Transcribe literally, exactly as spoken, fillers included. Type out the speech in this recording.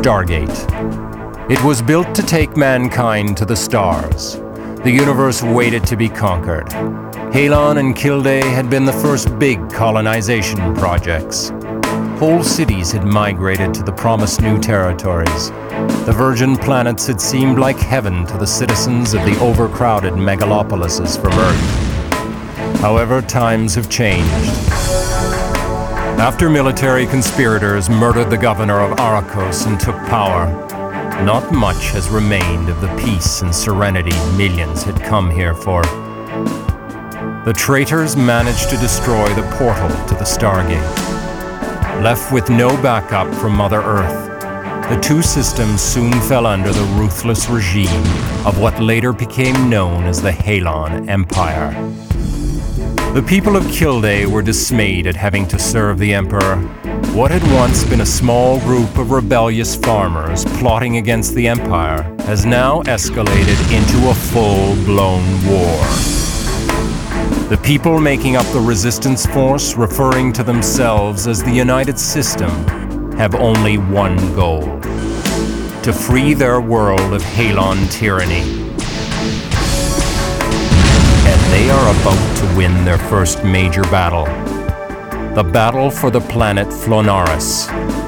Stargate. It was built to take mankind to the stars. The universe waited to be conquered. Halon and Kilday had been the first big colonization projects. Whole cities had migrated to the promised new territories. The virgin planets had seemed like heaven to the citizens of the overcrowded megalopolises from Earth. However, times have changed. After military conspirators murdered the governor of Arrakos and took power, not much has remained of the peace and serenity millions had come here for. The traitors managed to destroy the portal to the Stargate. Left with no backup from Mother Earth, the two systems soon fell under the ruthless regime of what later became known as the Halon Empire. The people of Kilday were dismayed at having to serve the Emperor. What had once been a small group of rebellious farmers plotting against the Empire has now escalated into a full-blown war. The people making up the resistance force, referring to themselves as the United System, have only one goal: to free their world of Halon tyranny. And they are about to win their first major battle. The battle for the planet Flonaris.